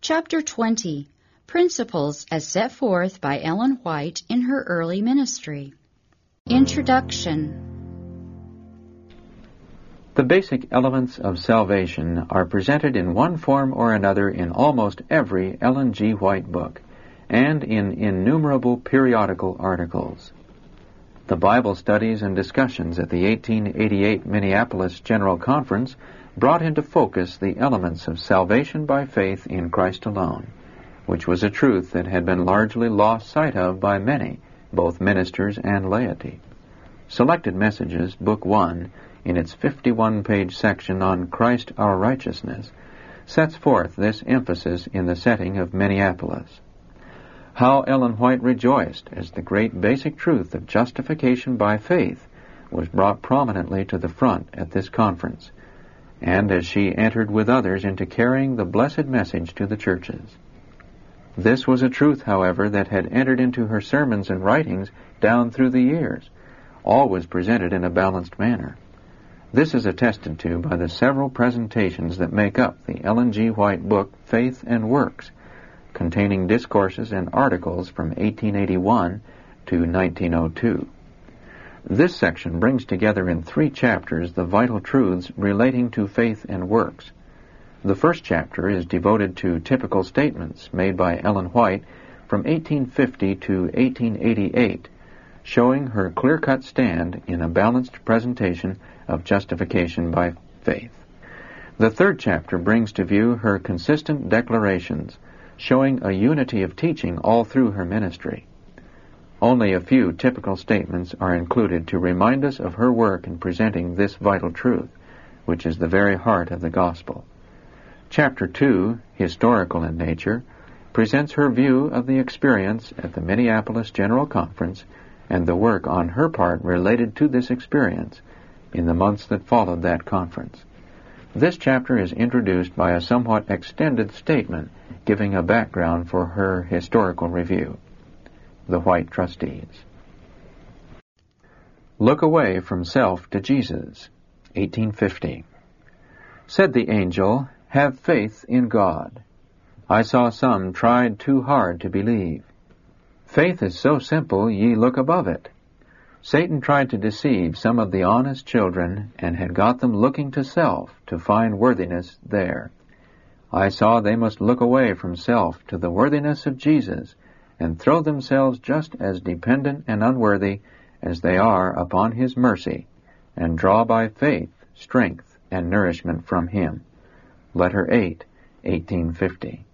Chapter 20, Principles as Set Forth by Ellen White in Her Early Ministry. Introduction. The basic elements of salvation are presented in one form or another in almost every Ellen G. White book, and in innumerable periodical articles. The Bible studies and discussions at the 1888 Minneapolis General Conference brought into focus the elements of salvation by faith in Christ alone, which was a truth that had been largely lost sight of by many, both ministers and laity. Selected Messages, Book 1, in its 51-page section on Christ our Righteousness, sets forth this emphasis in the setting of Minneapolis. How Ellen White rejoiced as the great basic truth of justification by faith was brought prominently to the front at this conference, and as she entered with others into carrying the blessed message to the churches. This was a truth, however, that had entered into her sermons and writings down through the years, always presented in a balanced manner. This is attested to by the several presentations that make up the Ellen G. White book, Faith and Works, containing discourses and articles from 1881 to 1902. This section brings together in 3 chapters the vital truths relating to faith and works. The first chapter is devoted to typical statements made by Ellen White from 1850 to 1888, showing her clear-cut stand in a balanced presentation of justification by faith. The third chapter brings to view her consistent declarations, showing a unity of teaching all through her ministry. Only a few typical statements are included to remind us of her work in presenting this vital truth, which is the very heart of the gospel. Chapter 2, historical in nature, presents her view of the experience at the Minneapolis General Conference and the work on her part related to this experience in the months that followed that conference. This chapter is introduced by a somewhat extended statement giving a background for her historical review. The White Trustees. Look away from self to Jesus, 1850. Said the angel, "Have faith in God. I saw some tried too hard to believe. Faith is so simple ye look above it." Satan tried to deceive some of the honest children and had got them looking to self to find worthiness there. I saw they must look away from self to the worthiness of Jesus and throw themselves just as dependent and unworthy as they are upon His mercy, and draw by faith strength and nourishment from Him. Letter 8, 1850.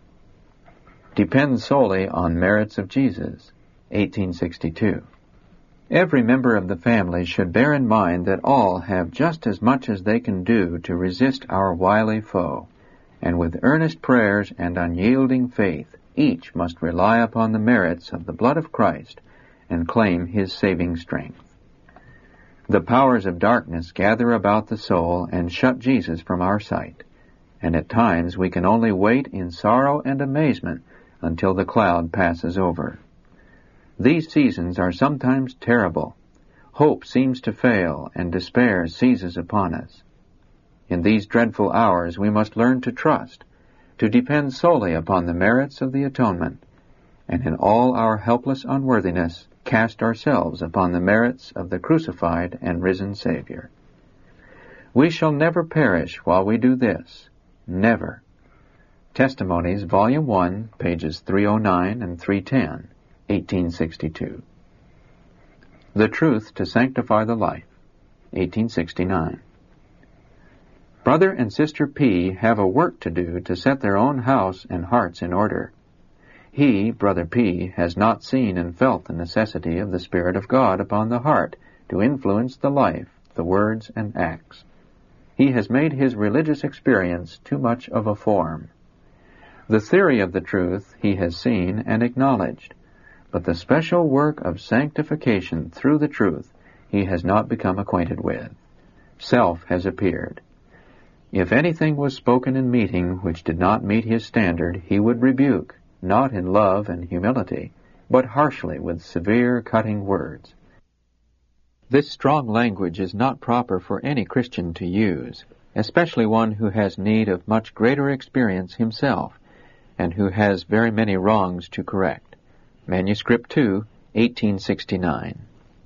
Depend solely on merits of Jesus, 1862. Every member of the family should bear in mind that all have just as much as they can do to resist our wily foe, and with earnest prayers and unyielding faith, each must rely upon the merits of the blood of Christ and claim His saving strength. The powers of darkness gather about the soul and shut Jesus from our sight, and at times we can only wait in sorrow and amazement until the cloud passes over. These seasons are sometimes terrible. Hope seems to fail, and despair seizes upon us. In these dreadful hours we must learn to trust, to depend solely upon the merits of the atonement, and in all our helpless unworthiness cast ourselves upon the merits of the crucified and risen Savior. We shall never perish while we do this. Never. Testimonies, Volume 1, pages 309 and 310, 1862. The Truth to Sanctify the Life, 1869. Brother and Sister P. have a work to do to set their own house and hearts in order. He, Brother P., has not seen and felt the necessity of the Spirit of God upon the heart to influence the life, the words, and acts. He has made his religious experience too much of a form. The theory of the truth he has seen and acknowledged, but the special work of sanctification through the truth he has not become acquainted with. Self has appeared. If anything was spoken in meeting which did not meet his standard, he would rebuke, not in love and humility, but harshly with severe, cutting words. This strong language is not proper for any Christian to use, especially one who has need of much greater experience himself, and who has very many wrongs to correct. Manuscript 2, 1869.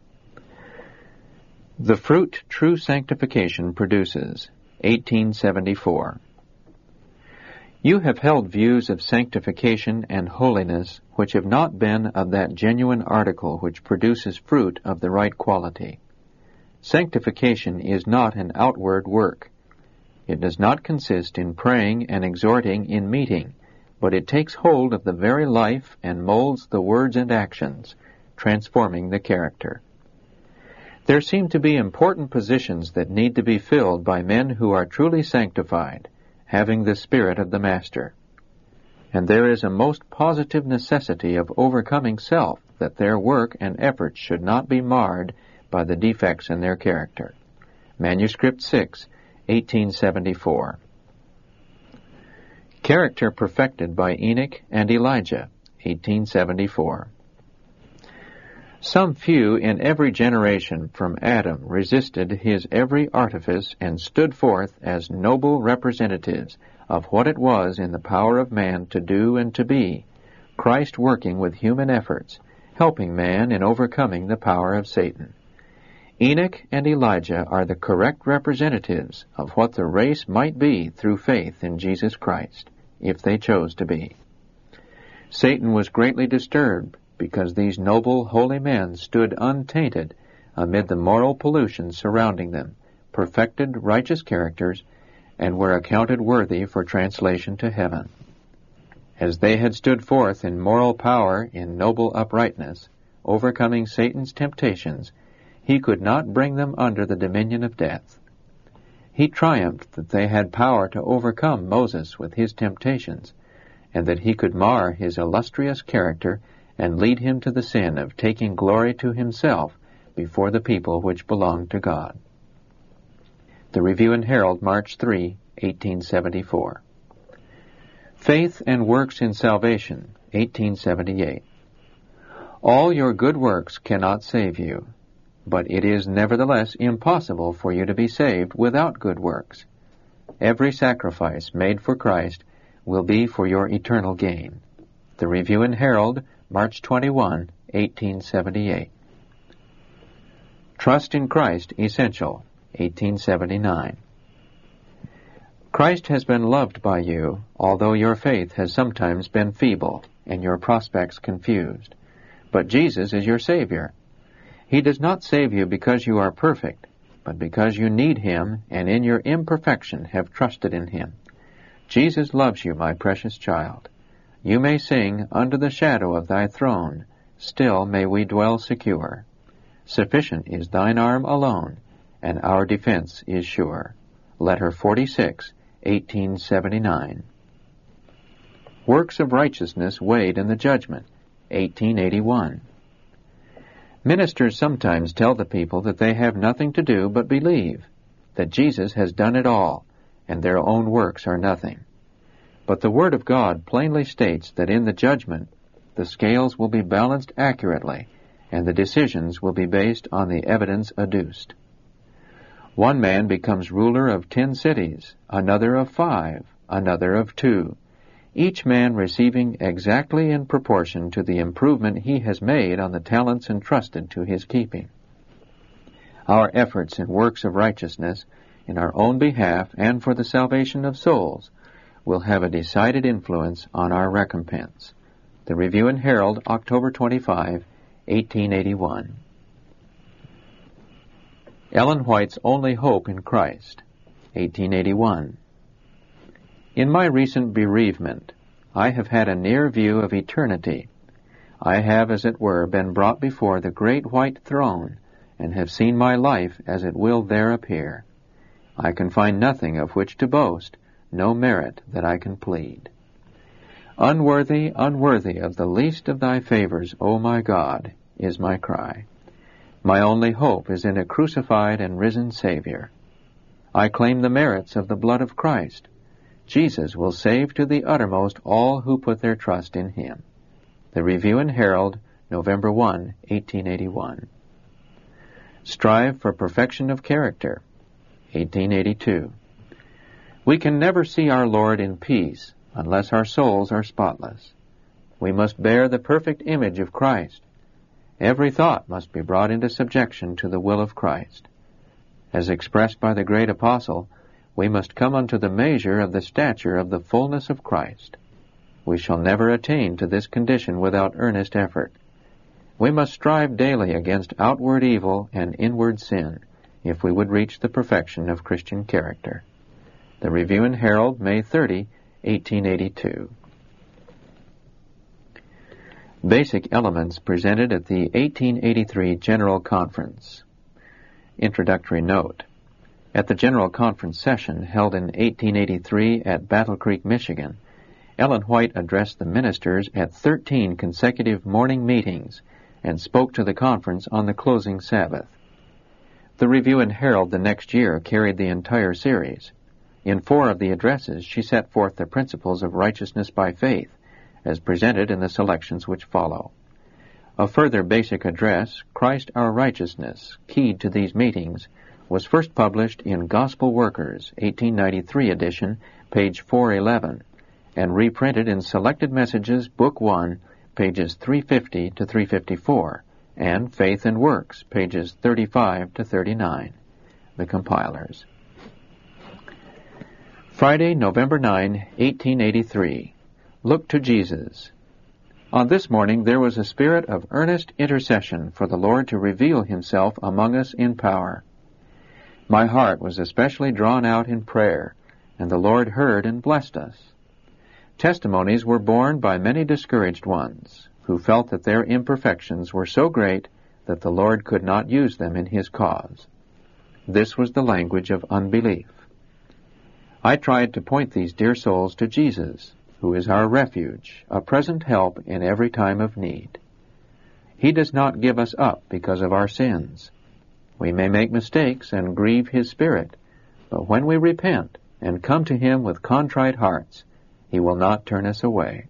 The Fruit True Sanctification Produces, 1874. You have held views of sanctification and holiness which have not been of that genuine article which produces fruit of the right quality. Sanctification is not an outward work. It does not consist in praying and exhorting in meeting, but it takes hold of the very life and molds the words and actions, transforming the character. There seem to be important positions that need to be filled by men who are truly sanctified, having the Spirit of the Master. And there is a most positive necessity of overcoming self, that their work and efforts should not be marred by the defects in their character. Manuscript 6, 1874. Character perfected by Enoch and Elijah, 1874. Some few in every generation from Adam resisted his every artifice and stood forth as noble representatives of what it was in the power of man to do and to be, Christ working with human efforts, helping man in overcoming the power of Satan. Enoch and Elijah are the correct representatives of what the race might be through faith in Jesus Christ, if they chose to be. Satan was greatly disturbed because these noble, holy men stood untainted amid the moral pollution surrounding them, perfected righteous characters, and were accounted worthy for translation to heaven. As they had stood forth in moral power in noble uprightness, overcoming Satan's temptations, he could not bring them under the dominion of death. He triumphed that they had power to overcome Moses with his temptations, and that he could mar his illustrious character and lead him to the sin of taking glory to himself before the people which belonged to God. The Review and Herald, March 3, 1874. Faith and Works in Salvation, 1878. All your good works cannot save you, but it is nevertheless impossible for you to be saved without good works. Every sacrifice made for Christ will be for your eternal gain. The Review and Herald, March 21, 1878. Trust in Christ Essential, 1879. Christ has been loved by you, although your faith has sometimes been feeble and your prospects confused. But Jesus is your Savior. He does not save you because you are perfect, but because you need Him and in your imperfection have trusted in Him. Jesus loves you, my precious child. You may sing, under the shadow of thy throne, still may we dwell secure. Sufficient is thine arm alone, and our defense is sure. Letter 46, 1879. Works of Righteousness Weighed in the Judgment, 1881. Ministers sometimes tell the people that they have nothing to do but believe, that Jesus has done it all, and their own works are nothing. But the Word of God plainly states that in the judgment, the scales will be balanced accurately, and the decisions will be based on the evidence adduced. One man becomes ruler of 10 cities, another of 5, another of 2, each man receiving exactly in proportion to the improvement he has made on the talents entrusted to his keeping. Our efforts in works of righteousness, in our own behalf and for the salvation of souls, will have a decided influence on our recompense. The Review and Herald, October 25, 1881. Ellen White's Only Hope in Christ, 1881. In my recent bereavement, I have had a near view of eternity. I have, as it were, been brought before the great white throne, and have seen my life as it will there appear. I can find nothing of which to boast, no merit that I can plead. Unworthy, unworthy of the least of thy favors, O my God, is my cry. My only hope is in a crucified and risen Savior. I claim the merits of the blood of Christ. Jesus will save to the uttermost all who put their trust in Him. The Review and Herald, November 1, 1881. Strive for perfection of character, 1882. We can never see our Lord in peace, unless our souls are spotless. We must bear the perfect image of Christ. Every thought must be brought into subjection to the will of Christ. As expressed by the great apostle, we must come unto the measure of the stature of the fullness of Christ. We shall never attain to this condition without earnest effort. We must strive daily against outward evil and inward sin if we would reach the perfection of Christian character. The Review and Herald, May 30, 1882. Basic elements presented at the 1883 General Conference. Introductory note. At the General Conference session held in 1883 at Battle Creek, Michigan, Ellen White addressed the ministers at 13 consecutive morning meetings and spoke to the conference on the closing Sabbath. The Review and Herald the next year carried the entire series. In 4 of the addresses, she set forth the principles of righteousness by faith, as presented in the selections which follow. A further basic address, Christ Our Righteousness, keyed to these meetings, was first published in Gospel Workers, 1893 edition, page 411, and reprinted in Selected Messages, Book 1, pages 350 to 354, and Faith and Works, pages 35 to 39. The compilers. Friday, November 9, 1883. Look to Jesus. On this morning there was a spirit of earnest intercession for the Lord to reveal Himself among us in power. My heart was especially drawn out in prayer, and the Lord heard and blessed us. Testimonies were borne by many discouraged ones, who felt that their imperfections were so great that the Lord could not use them in His cause. This was the language of unbelief. I tried to point these dear souls to Jesus, who is our refuge, a present help in every time of need. He does not give us up because of our sins. We may make mistakes and grieve His Spirit, but when we repent and come to Him with contrite hearts, He will not turn us away.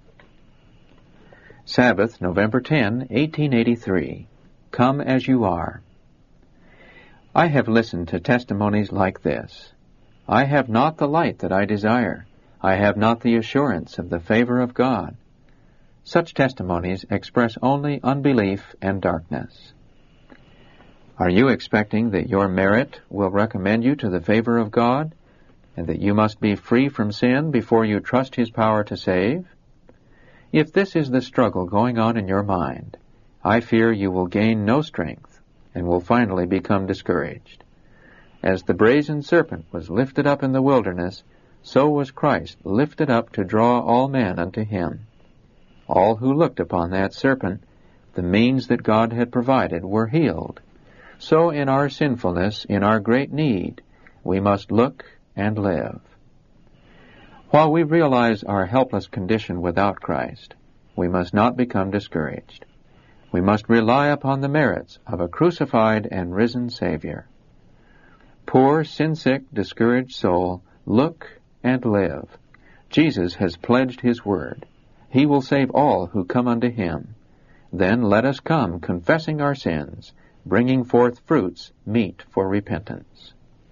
Sabbath, November 10, 1883. Come as you are. I have listened to testimonies like this. I have not the light that I desire. I have not the assurance of the favor of God. Such testimonies express only unbelief and darkness. Are you expecting that your merit will recommend you to the favor of God, and that you must be free from sin before you trust His power to save? If this is the struggle going on in your mind, I fear you will gain no strength, and will finally become discouraged. As the brazen serpent was lifted up in the wilderness, so was Christ lifted up to draw all men unto Him. All who looked upon that serpent, the means that God had provided, were healed. So in our sinfulness, in our great need, we must look and live. While we realize our helpless condition without Christ, we must not become discouraged. We must rely upon the merits of a crucified and risen Savior. Poor, sin-sick, discouraged soul, look and live. Jesus has pledged His word. He will save all who come unto Him. Then let us come confessing our sins, bringing forth fruits meet for repentance.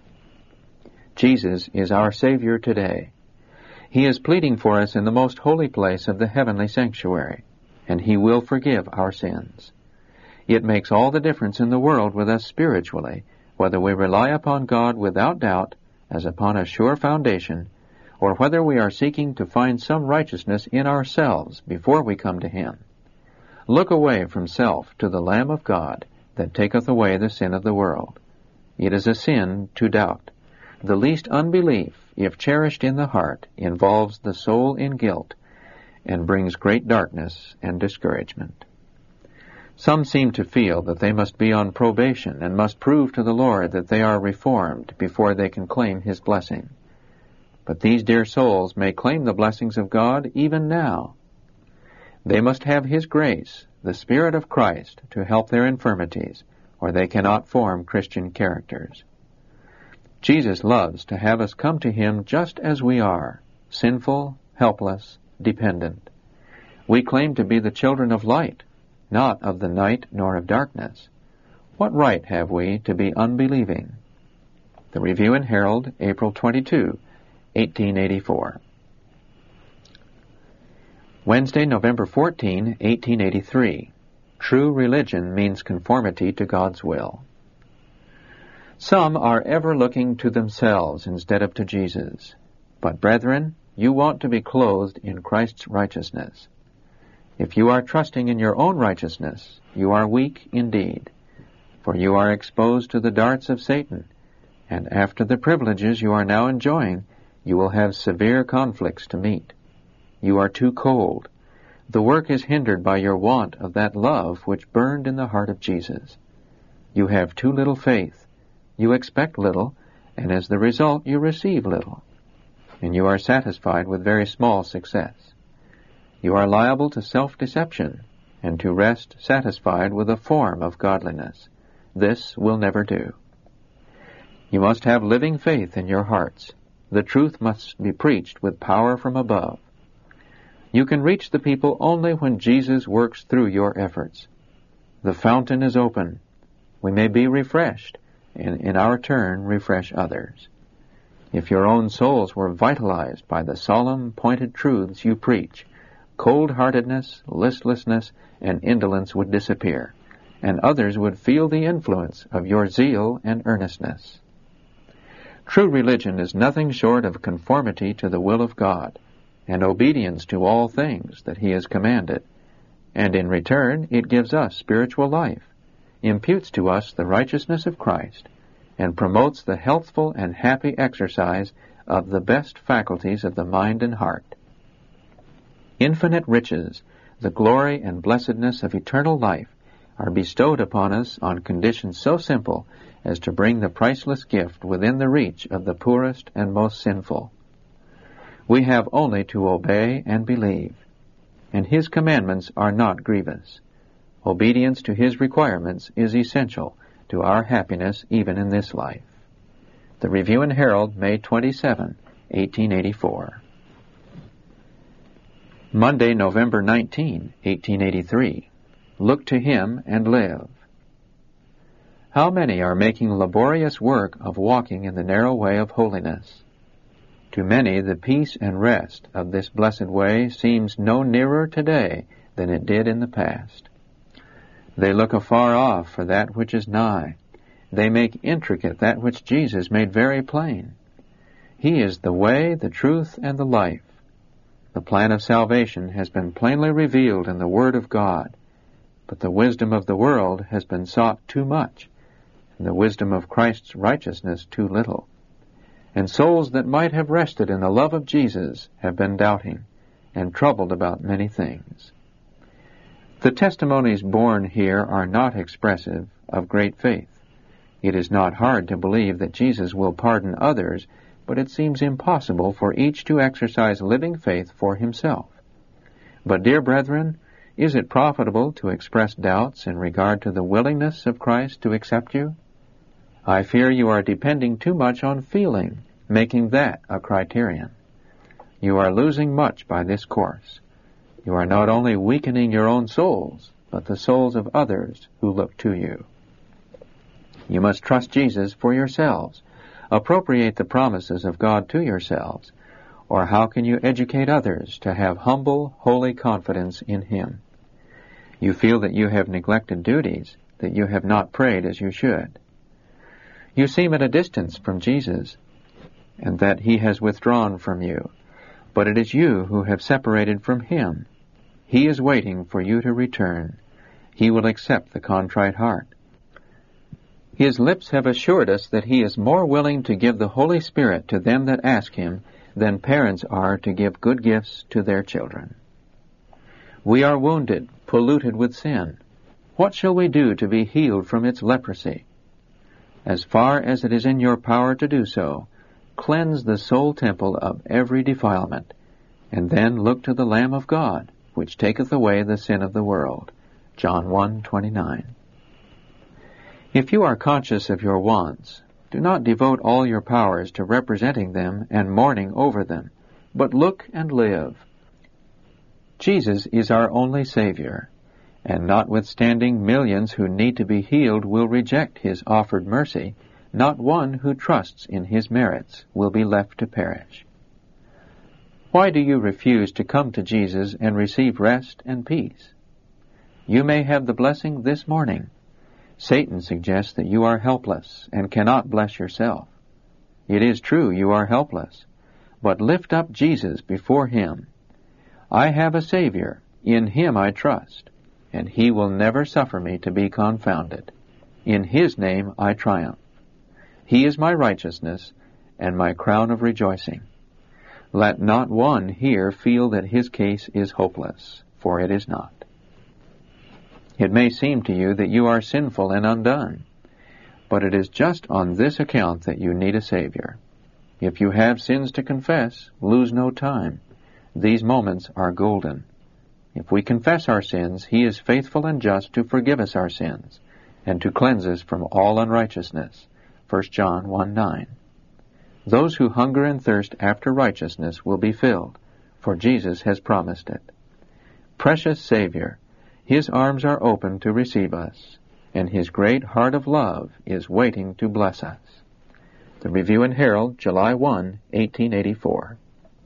Jesus is our Savior today. He is pleading for us in the most holy place of the heavenly sanctuary, and He will forgive our sins. It makes all the difference in the world with us spiritually, whether we rely upon God without doubt, as upon a sure foundation, or whether we are seeking to find some righteousness in ourselves before we come to Him. Look away from self to the Lamb of God that taketh away the sin of the world. It is a sin to doubt. The least unbelief, if cherished in the heart, involves the soul in guilt and brings great darkness and discouragement. Some seem to feel that they must be on probation and must prove to the Lord that they are reformed before they can claim His blessing. But these dear souls may claim the blessings of God even now. They must have His grace, the Spirit of Christ, to help their infirmities, or they cannot form Christian characters. Jesus loves to have us come to Him just as we are, sinful, helpless, dependent. We claim to be the children of light, not of the night nor of darkness. What right have we to be unbelieving? The Review and Herald, April 22, 1884. Wednesday, November 14, 1883. True religion means conformity to God's will. Some are ever looking to themselves instead of to Jesus. But, brethren, you want to be clothed in Christ's righteousness. If you are trusting in your own righteousness, you are weak indeed, for you are exposed to the darts of Satan, and after the privileges you are now enjoying, you will have severe conflicts to meet. You are too cold. The work is hindered by your want of that love which burned in the heart of Jesus. You have too little faith. You expect little, and as the result you receive little, and you are satisfied with very small success. You are liable to self-deception, and to rest satisfied with a form of godliness. This will never do. You must have living faith in your hearts. The truth must be preached with power from above. You can reach the people only when Jesus works through your efforts. The fountain is open. We may be refreshed, and in our turn refresh others. If your own souls were vitalized by the solemn, pointed truths you preach, cold-heartedness, listlessness, and indolence would disappear, and others would feel the influence of your zeal and earnestness. True religion is nothing short of conformity to the will of God, and obedience to all things that He has commanded, and in return it gives us spiritual life, imputes to us the righteousness of Christ, and promotes the healthful and happy exercise of the best faculties of the mind and heart. Infinite riches, the glory and blessedness of eternal life, are bestowed upon us on conditions so simple as to bring the priceless gift within the reach of the poorest and most sinful. We have only to obey and believe, and His commandments are not grievous. Obedience to His requirements is essential to our happiness even in this life. The Review and Herald, May 27, 1884. Monday, November 19, 1883. Look to Him and live. How many are making laborious work of walking in the narrow way of holiness? To many the peace and rest of this blessed way seems no nearer today than it did in the past. They look afar off for that which is nigh. They make intricate that which Jesus made very plain. He is the way, the truth, and the life. The plan of salvation has been plainly revealed in the Word of God, but the wisdom of the world has been sought too much, and the wisdom of Christ's righteousness too little. And souls that might have rested in the love of Jesus have been doubting and troubled about many things. The testimonies borne here are not expressive of great faith. It is not hard to believe that Jesus will pardon others, but it seems impossible for each to exercise living faith for himself. But, dear brethren, is it profitable to express doubts in regard to the willingness of Christ to accept you? I fear you are depending too much on feeling, making that a criterion. You are losing much by this course. You are not only weakening your own souls, but the souls of others who look to you. You must trust Jesus for yourselves. Appropriate the promises of God to yourselves, or how can you educate others to have humble, holy confidence in Him? You feel that you have neglected duties, that you have not prayed as you should. You seem at a distance from Jesus, and that He has withdrawn from you, but it is you who have separated from Him. He is waiting for you to return. He will accept the contrite heart. His lips have assured us that He is more willing to give the Holy Spirit to them that ask Him than parents are to give good gifts to their children. We are wounded, polluted with sin. What shall we do to be healed from its leprosy? As far as it is in your power to do so, cleanse the soul temple of every defilement, and then look to the Lamb of God, which taketh away the sin of the world. John 1:29. If you are conscious of your wants, do not devote all your powers to representing them and mourning over them, but look and live. Jesus is our only Savior, and notwithstanding millions who need to be healed will reject His offered mercy, not one who trusts in His merits will be left to perish. Why do you refuse to come to Jesus and receive rest and peace? You may have the blessing this morning. Satan suggests that you are helpless and cannot bless yourself. It is true you are helpless, but lift up Jesus before Him. I have a Savior, in Him I trust, and He will never suffer me to be confounded. In His name I triumph. He is my righteousness and my crown of rejoicing. Let not one here feel that his case is hopeless, for it is not. It may seem to you that you are sinful and undone, but it is just on this account that you need a Savior. If you have sins to confess, lose no time. These moments are golden. If we confess our sins, He is faithful and just to forgive us our sins and to cleanse us from all unrighteousness. 1 John 1:9. Those who hunger and thirst after righteousness will be filled, for Jesus has promised it. Precious Savior, His arms are open to receive us, and His great heart of love is waiting to bless us. The Review and Herald, July 1, 1884.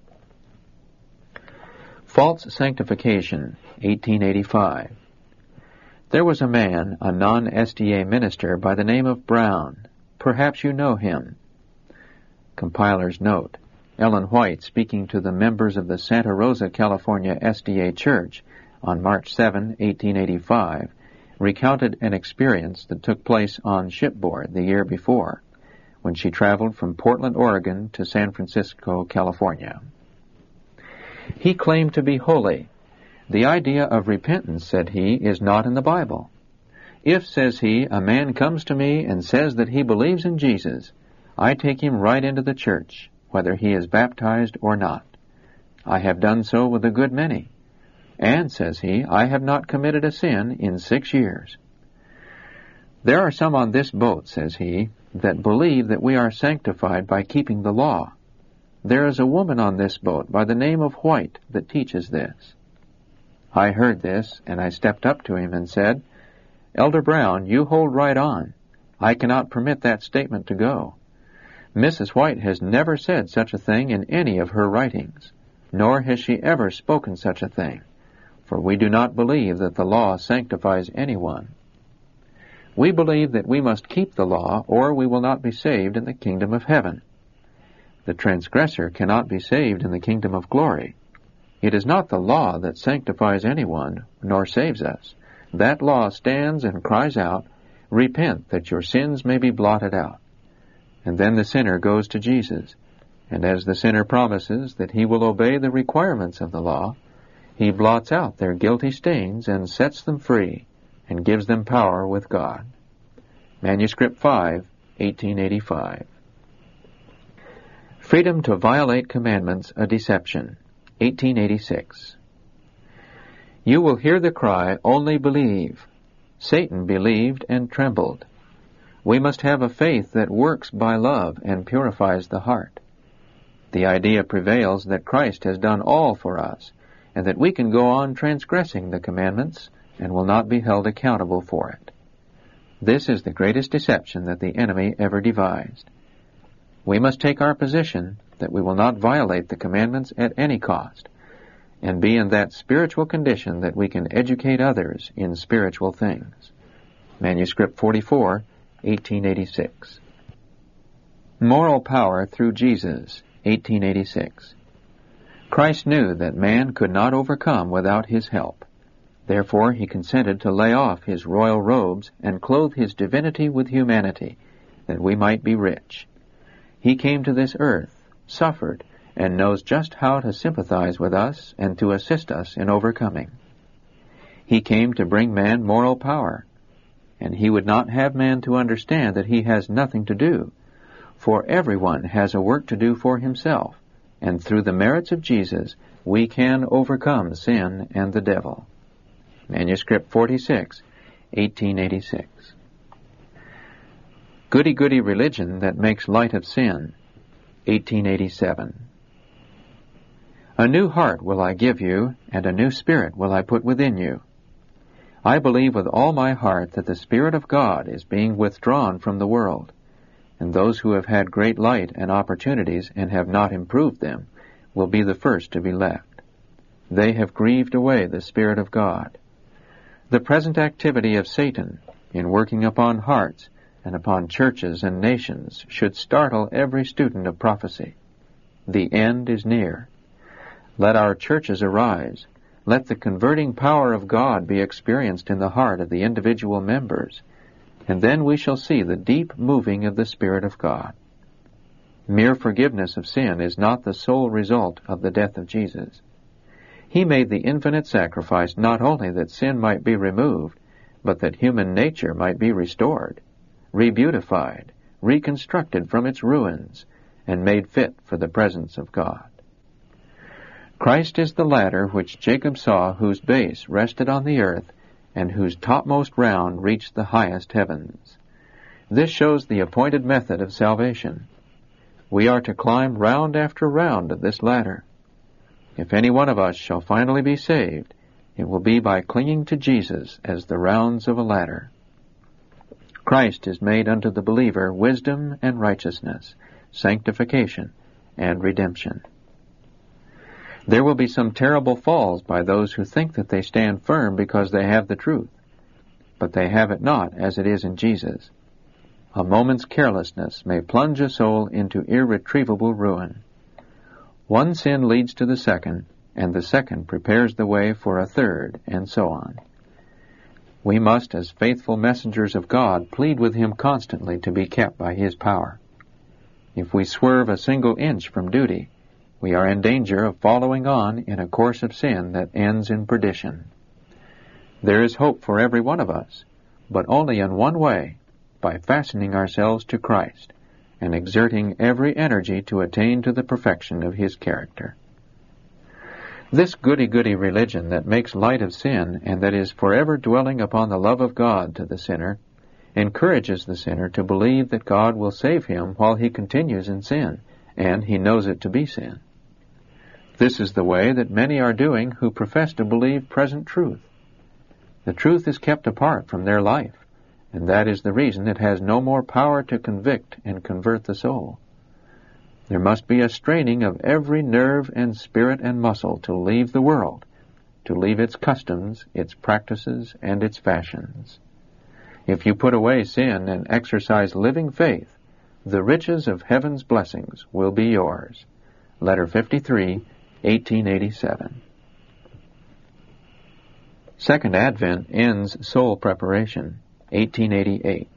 False Sanctification, 1885. There was a man, a non-SDA minister, by the name of Brown. Perhaps you know him. Compiler's note. Ellen White, speaking to the members of the Santa Rosa, California SDA Church on March 7, 1885, recounted an experience that took place on shipboard the year before, when she traveled from Portland, Oregon to San Francisco, California. He claimed to be holy. The idea of repentance, said he, is not in the Bible. If, says he, a man comes to me and says that he believes in Jesus, I take him right into the church, whether he is baptized or not. I have done so with a good many. And, says he, I have not committed a sin in 6 years. There are some on this boat, says he, that believe that we are sanctified by keeping the law. There is a woman on this boat by the name of White that teaches this. I heard this, and I stepped up to him and said, Elder Brown, you hold right on. I cannot permit that statement to go. Mrs. White has never said such a thing in any of her writings, nor has she ever spoken such a thing, for we do not believe that the law sanctifies anyone. We believe that we must keep the law, or we will not be saved in the kingdom of heaven. The transgressor cannot be saved in the kingdom of glory. It is not the law that sanctifies anyone, nor saves us. That law stands and cries out, Repent, that your sins may be blotted out. And then the sinner goes to Jesus, and as the sinner promises that he will obey the requirements of the law, He blots out their guilty stains and sets them free, and gives them power with God. Manuscript 5, 1885. Freedom to Violate Commandments a Deception, 1886. You will hear the cry, Only believe. Satan believed and trembled. We must have a faith that works by love and purifies the heart. The idea prevails that Christ has done all for us, and that we can go on transgressing the commandments and will not be held accountable for it. This is the greatest deception that the enemy ever devised. We must take our position that we will not violate the commandments at any cost, and be in that spiritual condition that we can educate others in spiritual things. Manuscript 44, 1886. Moral Power Through Jesus, 1886. Christ knew that man could not overcome without His help. Therefore He consented to lay off His royal robes and clothe His divinity with humanity, that we might be rich. He came to this earth, suffered, and knows just how to sympathize with us and to assist us in overcoming. He came to bring man moral power, and He would not have man to understand that he has nothing to do, for everyone has a work to do for himself, and through the merits of Jesus we can overcome sin and the devil. Manuscript 46, 1886. Goody-goody religion that makes light of sin, 1887. A new heart will I give you, and a new spirit will I put within you. I believe with all my heart that the Spirit of God is being withdrawn from the world, and those who have had great light and opportunities and have not improved them will be the first to be left. They have grieved away the Spirit of God. The present activity of Satan in working upon hearts and upon churches and nations should startle every student of prophecy. The end is near. Let our churches arise. Let the converting power of God be experienced in the heart of the individual members, and then we shall see the deep moving of the Spirit of God. Mere forgiveness of sin is not the sole result of the death of Jesus. He made the infinite sacrifice not only that sin might be removed, but that human nature might be restored, rebeautified, reconstructed from its ruins, and made fit for the presence of God. Christ is the ladder which Jacob saw, whose base rested on the earth, and whose topmost round reached the highest heavens. This shows the appointed method of salvation. We are to climb round after round of this ladder. If any one of us shall finally be saved, it will be by clinging to Jesus as the rounds of a ladder. Christ is made unto the believer wisdom and righteousness, sanctification and redemption. There will be some terrible falls by those who think that they stand firm because they have the truth, but they have it not as it is in Jesus. A moment's carelessness may plunge a soul into irretrievable ruin. One sin leads to the second, and the second prepares the way for a third, and so on. We must, as faithful messengers of God, plead with Him constantly to be kept by His power. If we swerve a single inch from duty, we are in danger of following on in a course of sin that ends in perdition. There is hope for every one of us, but only in one way, by fastening ourselves to Christ and exerting every energy to attain to the perfection of His character. This goody-goody religion that makes light of sin and that is forever dwelling upon the love of God to the sinner encourages the sinner to believe that God will save him while he continues in sin, and he knows it to be sin. This is the way that many are doing who profess to believe present truth. The truth is kept apart from their life, and that is the reason it has no more power to convict and convert the soul. There must be a straining of every nerve and spirit and muscle to leave the world, to leave its customs, its practices, and its fashions. If you put away sin and exercise living faith, the riches of heaven's blessings will be yours. Letter 53, 1887. Second Advent ends soul preparation, 1888.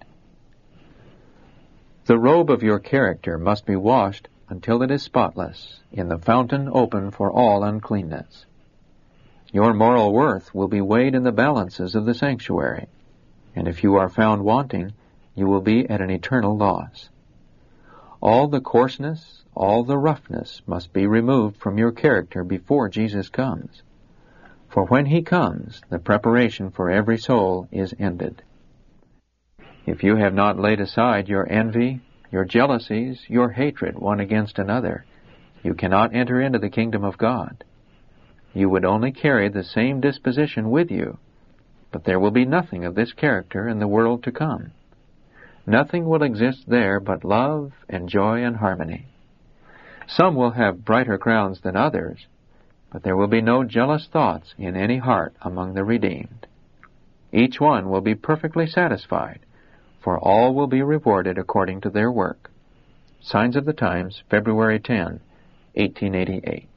The robe of your character must be washed until it is spotless, in the fountain open for all uncleanness. Your moral worth will be weighed in the balances of the sanctuary, and if you are found wanting, you will be at an eternal loss. All the coarseness, all the roughness must be removed from your character before Jesus comes. For when He comes, the preparation for every soul is ended. If you have not laid aside your envy, your jealousies, your hatred one against another, you cannot enter into the kingdom of God. You would only carry the same disposition with you, but there will be nothing of this character in the world to come. Nothing will exist there but love and joy and harmony. Some will have brighter crowns than others, but there will be no jealous thoughts in any heart among the redeemed. Each one will be perfectly satisfied, for all will be rewarded according to their work. Signs of the Times, February 10, 1888.